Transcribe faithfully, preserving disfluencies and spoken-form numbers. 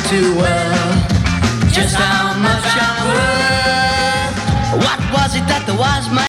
too well just how much I'm worth. What was it that the wise man